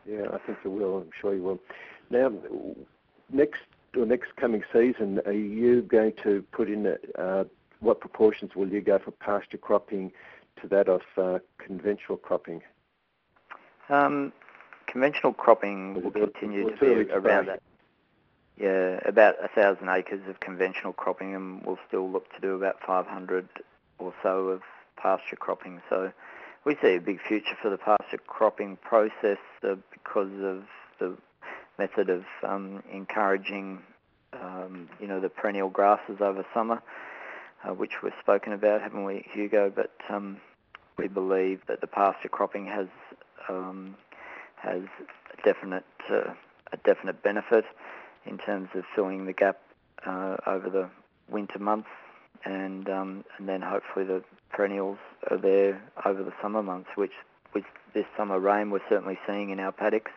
Yeah, I think you will. I'm sure you will. Now, next coming season, are you going to put in what proportions will you go for pasture cropping to that of conventional cropping? Conventional cropping will continue to be around that. Yeah, about 1,000 acres of conventional cropping, and we'll still look to do about 500 or so of pasture cropping. So we see a big future for the pasture cropping process because of the method of encouraging, the perennial grasses over summer, which we've spoken about, haven't we, Hugo? But we believe that the pasture cropping has a definite benefit in terms of filling the gap over the winter months, and then hopefully the perennials are there over the summer months, which with this summer rain we're certainly seeing in our paddocks.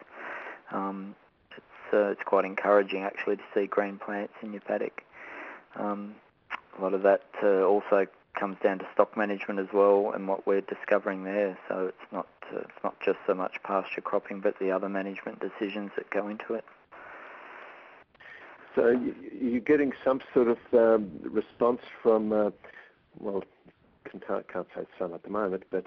It's quite encouraging actually to see green plants in your paddock. A lot of that also comes down to stock management as well, and what we're discovering there. So it's not just so much pasture cropping, but the other management decisions that go into it. So you're getting some sort of response from, can't say some at the moment, but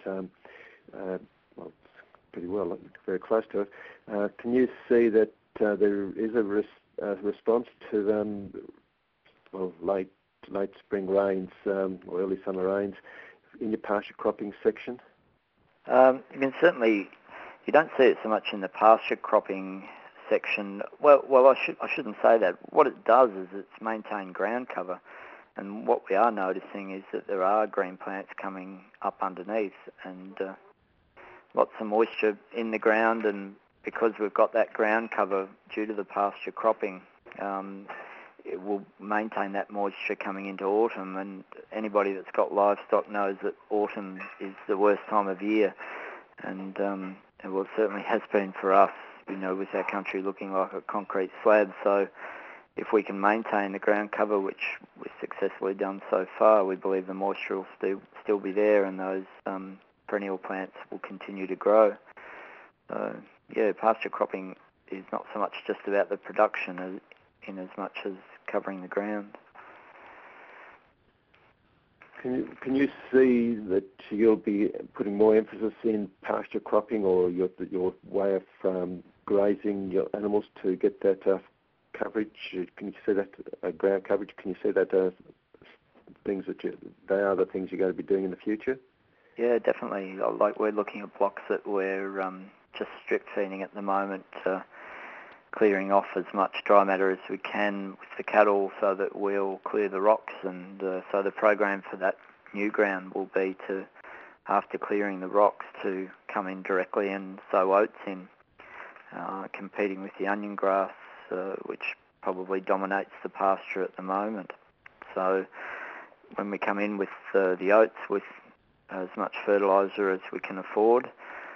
pretty well, very close to it. Can you see that there is a response to late spring rains or early summer rains in your pasture cropping section? You don't see it so much in the pasture cropping section. Well, I shouldn't say that. What it does is it's maintain ground cover, and what we are noticing is that there are green plants coming up underneath, and lots of moisture in the ground, and because we've got that ground cover due to the pasture cropping, it will maintain that moisture coming into autumn, and anybody that's got livestock knows that autumn is the worst time of year, and it certainly has been for us, with our country looking like a concrete slab. So if we can maintain the ground cover, which we've successfully done so far, we believe the moisture will still be there, and those perennial plants will continue to grow. So, pasture cropping is not so much just about the production in as much as covering the ground. Can you see that you'll be putting more emphasis in pasture cropping, or your way of grazing your animals to get that coverage? Can you see that ground coverage? Can you see that things they are the things you're going to be doing in the future? Yeah, definitely. Like we're looking at blocks that we're just strip feeding at the moment, clearing off as much dry matter as we can with the cattle so that we'll clear the rocks, and so the program for that new ground will be to, after clearing the rocks, to come in directly and sow oats in, competing with the onion grass, which probably dominates the pasture at the moment. So when we come in with the oats with as much fertiliser as we can afford,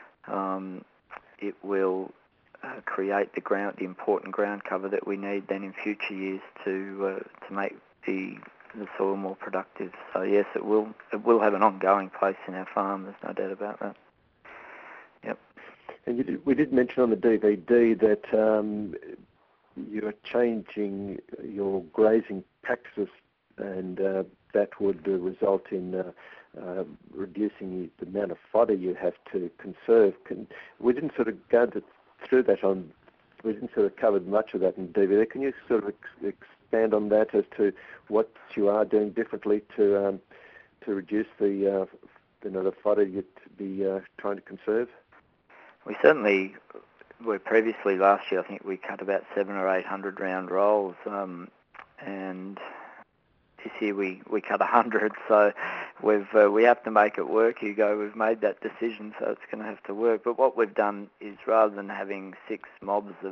it will create the important ground cover that we need then in future years to make the soil more productive. So yes, it will have an ongoing place in our farm. There's no doubt about that. Yep. And we did mention on the DVD that you're changing your grazing practices, and that would result in reducing the amount of fodder you have to conserve. We didn't sort of go through that we didn't sort of cover much of that in DVD. Can you sort of expand on that as to what you are doing differently to reduce the fodder you'd be trying to conserve? We certainly were previously last year. I think we cut about 700 or 800 round rolls, and this year we cut 100. So we have to make it work, Hugo. We've made that decision, so it's going to have to work. But what we've done is, rather than having 6 mobs of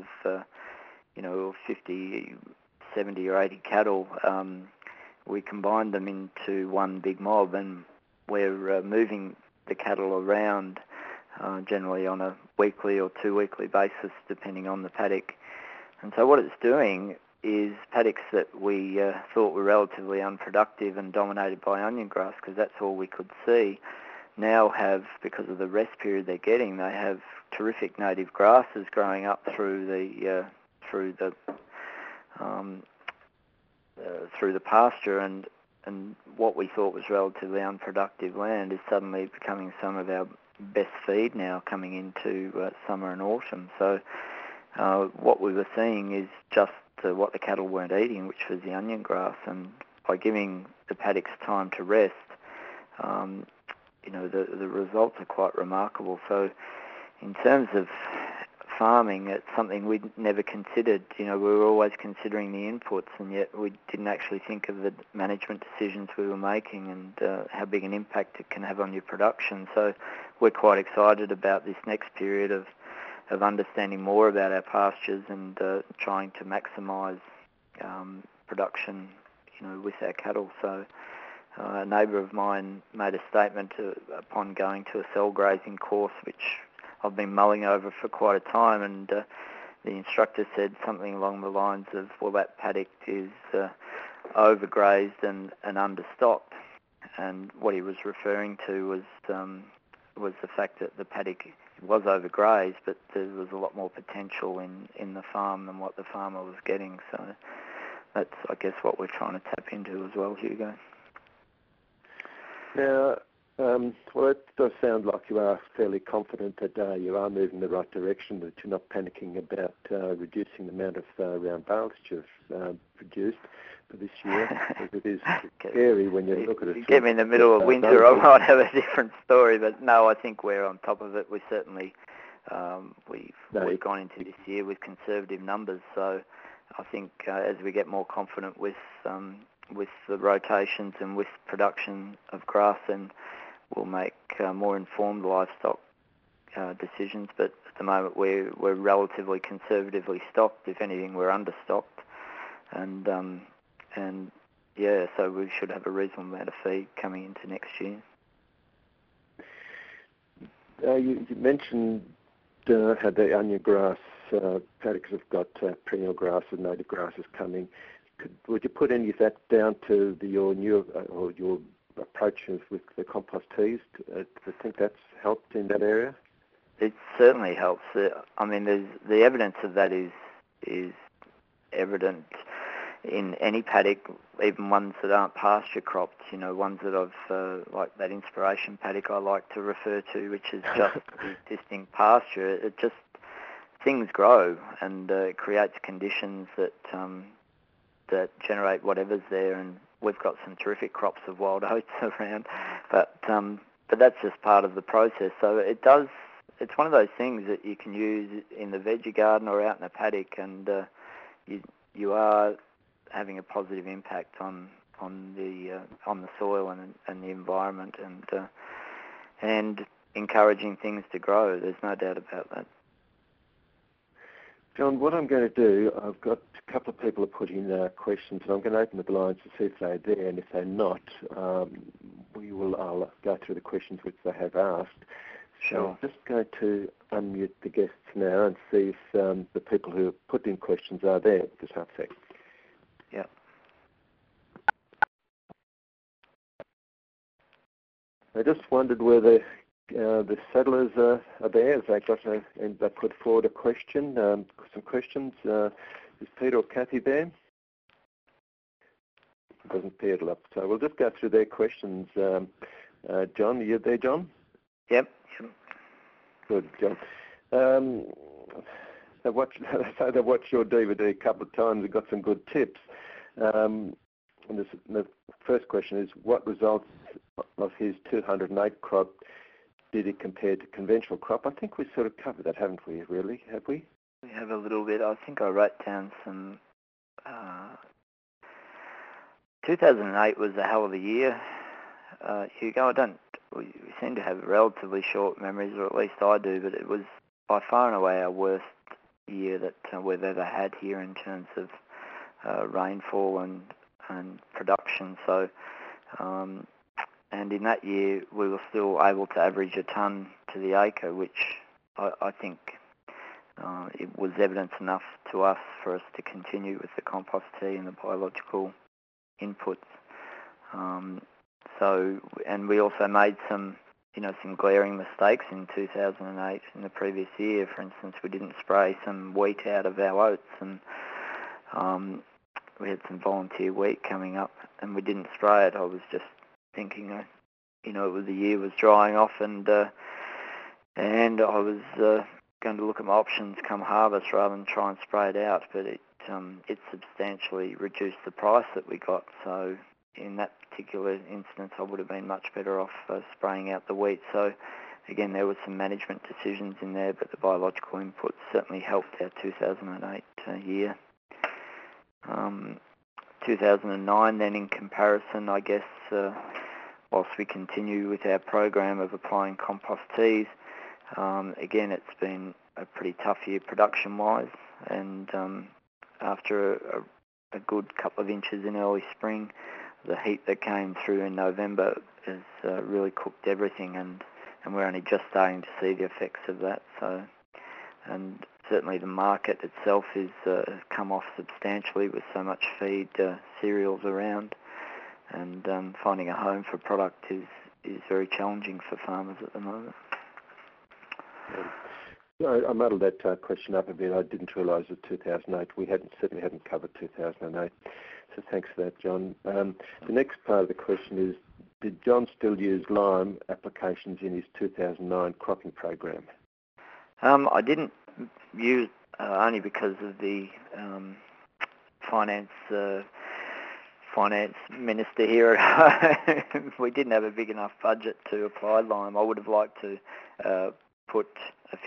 50, 70 or 80 cattle, we combined them into one big mob, and we're moving the cattle around generally on a weekly or 2-weekly basis, depending on the paddock. And so what it's doing is paddocks that we thought were relatively unproductive and dominated by onion grass, because that's all we could see, now have, because of the rest period they're getting, they have terrific native grasses growing up through the pasture, and what we thought was relatively unproductive land is suddenly becoming some of our best feed now coming into summer and autumn. So what we were seeing is just what the cattle weren't eating, which was the onion grass, and by giving the paddocks time to rest, the results are quite remarkable. So in terms of farming, it's something we'd never considered. We were always considering the inputs, and yet we didn't actually think of the management decisions we were making and how big an impact it can have on your production. So we're quite excited about this next period of understanding more about our pastures and trying to maximise production, with our cattle. So a neighbour of mine made a statement upon going to a cell grazing course, which I've been mulling over for quite a time, and the instructor said something along the lines of, well, that paddock is overgrazed and understocked. And what he was referring to was the fact that the paddock was overgrazed, but there was a lot more potential in the farm than what the farmer was getting. So that's, I guess, what we're trying to tap into as well, Hugo. Now, well, it does sound like you are fairly confident that you are moving in the right direction, that you're not panicking about reducing the amount of round bales that you've produced for this year. It is scary when you look at it. You get me in the middle of winter, I might have a different story, but no, I think we're on top of it. We certainly, we've gone into this year with conservative numbers, so I think as we get more confident with the rotations and with production of grass, and we'll make more informed livestock decisions. But at the moment, we're relatively conservatively stocked. If anything, we're understocked, and so we should have a reasonable amount of feed coming into next year. You mentioned how the onion grass paddocks have got perennial grasses, native grasses coming. Would you put any of that down to your new or your approaches with the compost teas? Do you think that's helped in that area? It certainly helps. I mean, the evidence of that is evident in any paddock, even ones that aren't pasture cropped. Ones that I've like that inspiration paddock I like to refer to, which is just existing pasture. It just things grow and it creates conditions that generate whatever's there, and we've got some terrific crops of wild oats around, but that's just part of the process. So it's one of those things that you can use in the veggie garden or out in a paddock, and you are having a positive impact on the soil and the environment, and encouraging things to grow. There's no doubt about that. John, what I'm going to do, I've got a couple of people are putting questions, and I'm going to open the lines to see if they're there, and if they're not, I'll go through the questions which they have asked. Sure. I'm just going to unmute the guests now and see if the people who have put in questions are there. Just half a sec. Yeah. I just wondered whether the settlers are there. They put forward a question, some questions. Is Peter or Kathy there? It doesn't appear up. So we'll just go through their questions. John, are you there, John? Yep. Good, John. They've watched your DVD a couple of times and got some good tips. And the first question is, what results of his 208 crop did it compare to conventional crop? I think we sort of covered that, haven't we, really? Have we? We have a little bit. I think I wrote down some... 2008 was a hell of a year, Hugo. We seem to have relatively short memories, or at least I do, but it was by far and away our worst year that we've ever had here in terms of rainfall and production. So, and in that year we were still able to average a tonne to the acre, which I think it was evidence enough to us for us to continue with the compost tea and the biological inputs. So, and we also made some some glaring mistakes in 2008 in the previous year. For instance, we didn't spray some wheat out of our oats, and we had some volunteer wheat coming up, and we didn't spray it. I was just thinking, the year was drying off, and I was going to look at my options come harvest rather than try and spray it out, but it substantially reduced the price that we got. So in that particular instance, I would have been much better off spraying out the wheat. So again, there were some management decisions in there, but the biological input certainly helped our 2008 year. 2009 then, in comparison, I guess, whilst we continue with our program of applying compost teas, again, it's been a pretty tough year production-wise, and after a good couple of inches in early spring, the heat that came through in November has really cooked everything, and we're only just starting to see the effects of that. So, and certainly the market itself is come off substantially with so much feed cereals around, and finding a home for product is very challenging for farmers at the moment. I muddled that question up a bit. I didn't realise that 2008, we certainly hadn't covered 2008. So thanks for that, John. The next part of the question is, did John still use lime applications in his 2009 cropping program? I didn't use only because of the finance minister here at home. We didn't have a big enough budget to apply lime. I would have liked to put a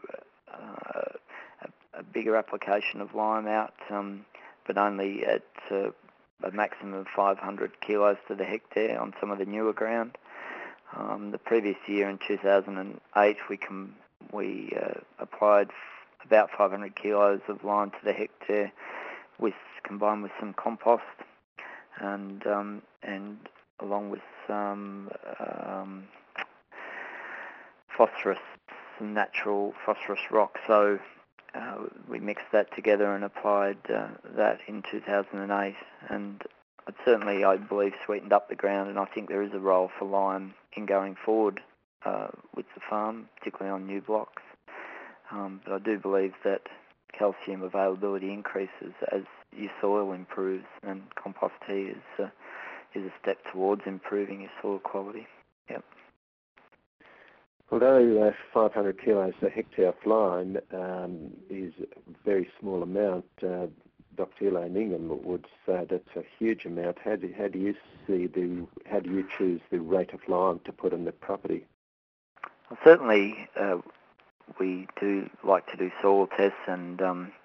bigger application of lime out, but only at a maximum of 500 kilos to the hectare on some of the newer ground. The previous year in 2008, we applied about 500 kilos of lime to the hectare, combined with some compost, and along with some phosphorus, some natural phosphorus rock. So we mixed that together and applied that in 2008, and it certainly, I believe, sweetened up the ground, and I think there is a role for lime in going forward with the farm, particularly on new blocks. But I do believe that calcium availability increases as your soil improves, and compost tea is a step towards improving your soil quality. Yep. Although 500 kilos a hectare of lime is a very small amount, Dr. Elaine Ingham would say that's a huge amount. How do you choose the rate of lime to put on the property? Well, certainly, we do like to do soil tests, and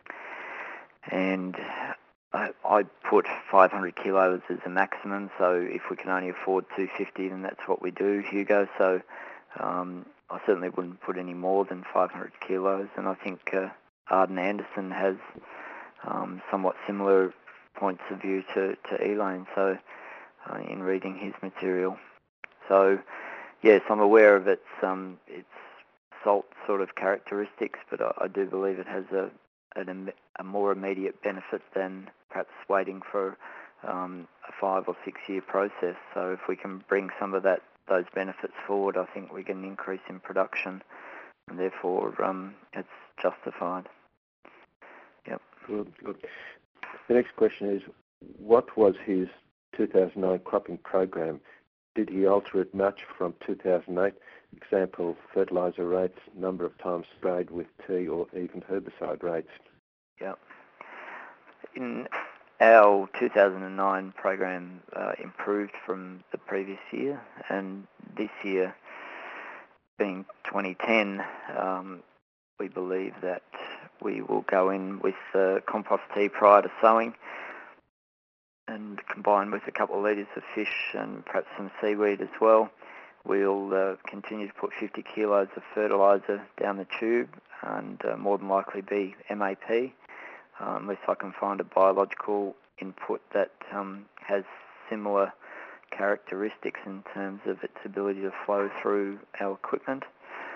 I put 500 kilos as a maximum. So if we can only afford 250, then that's what we do, Hugo. So I certainly wouldn't put any more than 500 kilos, and I think Arden Anderson has somewhat similar points of view to Elaine, so in reading his material. So yes, I'm aware of its salt sort of characteristics, but I do believe it has a more immediate benefit than perhaps waiting for a 5 or 6 year process. So if we can bring some of those benefits forward, I think we get an increase in production, and therefore it's justified. Yep. Good. The next question is, what was his 2009 cropping program? Did he alter it much from 2008? Example, fertiliser rates, number of times sprayed with tea, or even herbicide rates? Yep. In our 2009 program improved from the previous year, and this year, being 2010, we believe that we will go in with compost tea prior to sowing, and combined with a couple of litres of fish and perhaps some seaweed as well. We'll continue to put 50 kilos of fertiliser down the tube, and more than likely be MAP, unless I can find a biological input that has similar characteristics in terms of its ability to flow through our equipment.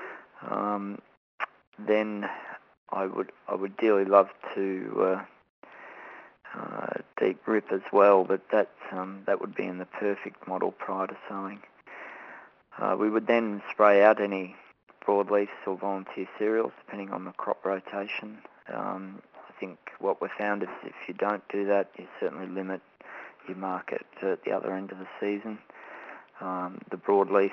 Then I would dearly love to deep rip as well, but that would be in the perfect model prior to sowing. We would then spray out any broadleafs or volunteer cereals, depending on the crop rotation. I think what we've found is if you don't do that, you certainly limit your market at the other end of the season. The broadleafs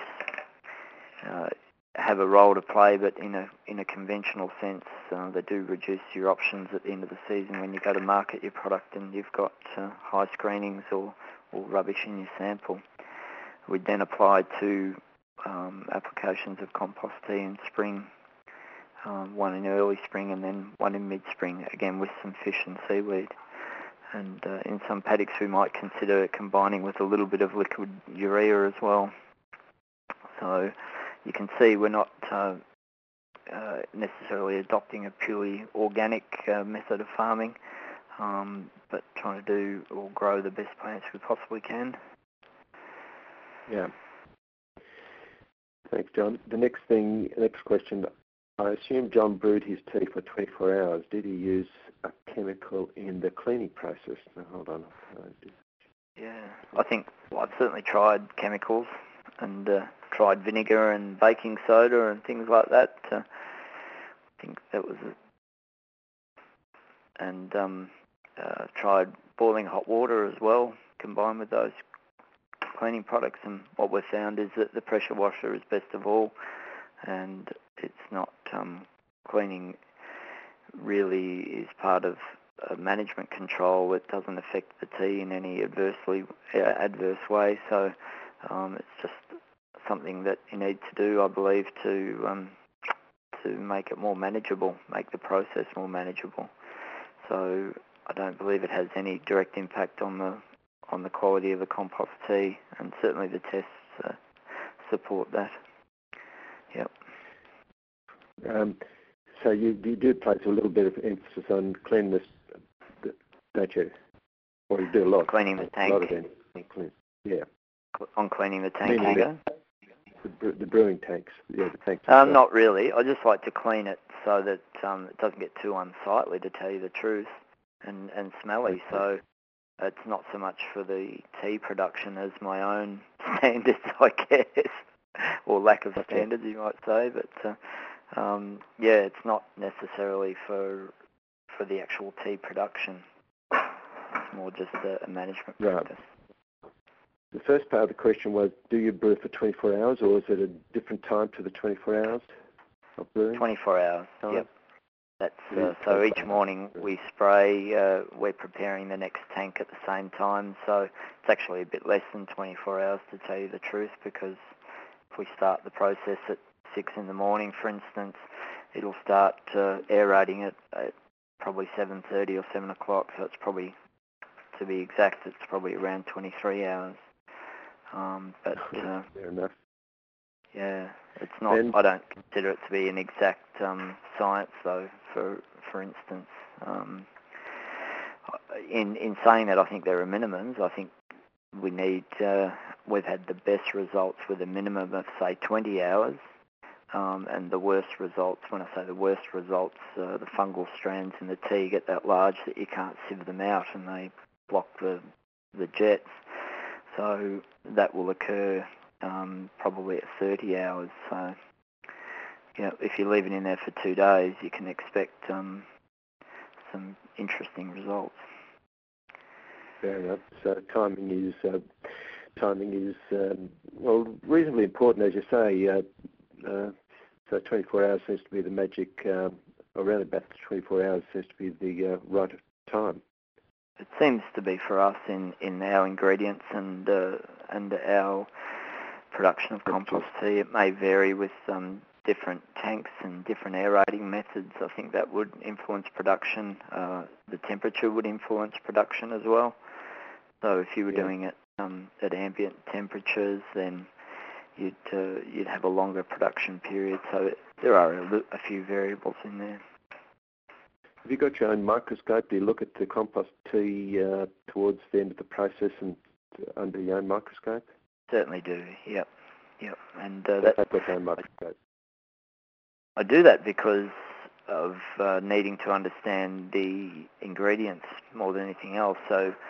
have a role to play, but in a conventional sense, they do reduce your options at the end of the season when you go to market your product and you've got high screenings or rubbish in your sample. We then applied 2 applications of compost tea in spring, one in early spring and then one in mid-spring, again with some fish and seaweed. And in some paddocks we might consider combining with a little bit of liquid urea as well. So you can see we're not necessarily adopting a purely organic method of farming, but trying to do or grow the best plants we possibly can. Yeah. Thanks, John. The next question. I assume John brewed his tea for 24 hours. Did he use a chemical in the cleaning process? Now, hold on. Yeah, I think I've certainly tried chemicals and tried vinegar and baking soda and things like that. I think that was it. And tried boiling hot water as well, combined with those cleaning products. And what we've found is that the pressure washer is best of all, and it's not cleaning really is part of management control. It doesn't affect the tea in any adverse way. So it's just something that you need to do, I believe, to make it more manageable, make the process more manageable. So I don't believe it has any direct impact on the quality of the compost tea, and certainly the tests support that. Yep. So you do place a little bit of emphasis on cleanliness, don't you? Or you do a lot. Cleaning the tank. A lot of emphasis. Yeah. On cleaning the tank, Hugo? The brewing tanks. Yeah, the tanks. Not really. I just like to clean it so that it doesn't get too unsightly, to tell you the truth, and smelly. So it's not so much for the tea production as my own standards, I guess, or lack of standards, you might say. But it's not necessarily for the actual tea production. It's more just a management practice. The first part of the question was, do you brew for 24 hours, or is it a different time to the 24 hours of brewing? 24 hours, yep. That's so each morning we spray, we're preparing the next tank at the same time, so it's actually a bit less than 24 hours, to tell you the truth, because if we start the process at 6 in the morning, for instance, it'll start aerating it at probably 7:30 or 7 o'clock, so it's probably, to be exact, it's probably around 23 hours. But fair enough. Yeah, it's not. I don't consider it to be an exact science, though. For instance, in saying that, I think there are minimums. I think we need. We've had the best results with a minimum of, say, 20 hours, and the worst results. When I say the worst results, the fungal strands in the tea get that large that you can't sieve them out, and they block the jets. So that will occur probably at 30 hours. So, if you leave it in there for 2 days, you can expect some interesting results. Fair enough. So timing is reasonably important, as you say. So 24 hours seems to be the magic. Around about 24 hours seems to be the right time. It seems to be for us in our ingredients and our production of compost tea. It may vary with different tanks and different aerating methods. I think that would influence production. The temperature would influence production as well. So if you were doing it at ambient temperatures, then you'd have a longer production period. So there are a few variables in there. Have you got your own microscope? Do you look at the compost tea towards the end of the process and under your own microscope? Certainly do, yep. And I've got your own microscope. I do that because of needing to understand the ingredients more than anything else. So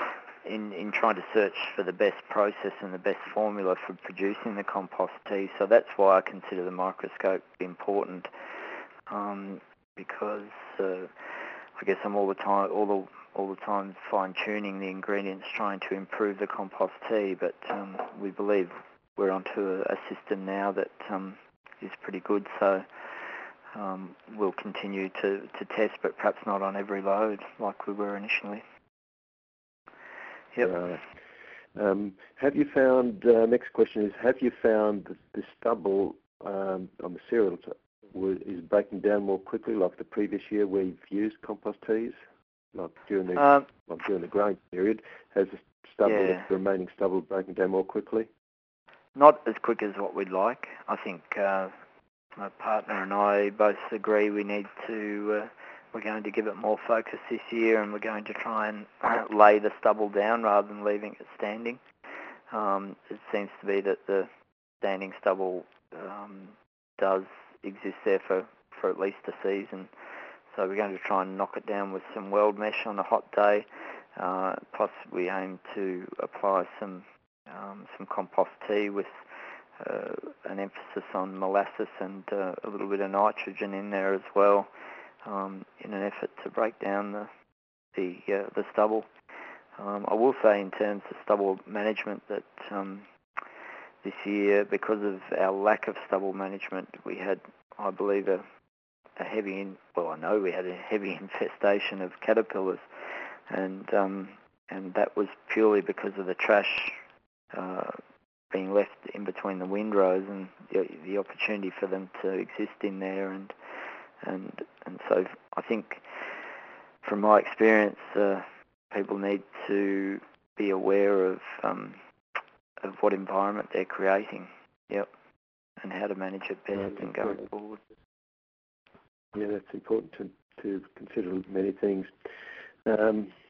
in trying to search for the best process and the best formula for producing the compost tea. So that's why I consider the microscope important, because I guess I'm all the time fine-tuning the ingredients, trying to improve the compost tea. But we believe we're onto a system now that is pretty good. So we'll continue to test, but perhaps not on every load like we were initially. Yep. Have you found, next question is, have you found that the stubble on the cereals is breaking down more quickly like the previous year where you've used compost teas? Like during the growing period, has the stubble, the remaining stubble broken down more quickly? Not as quick as what we'd like. I think my partner and I both agree we need to, we're going to give it more focus this year, and we're going to try and lay the stubble down rather than leaving it standing. It seems to be that the standing stubble does exist there for at least a season. So we're going to try and knock it down with some weld mesh on a hot day. Plus we aim to apply some compost tea with an emphasis on molasses and a little bit of nitrogen in there as well, in an effort to break down the stubble. I will say in terms of stubble management that this year, because of our lack of stubble management, we had, I believe, I know we had a heavy infestation of caterpillars, and that was purely because of the trash being left in between the windrows and the opportunity for them to exist in there, and so I think from my experience, people need to be aware of what environment they're creating, and how to manage it best and going forward. Yeah, that's important to consider many things.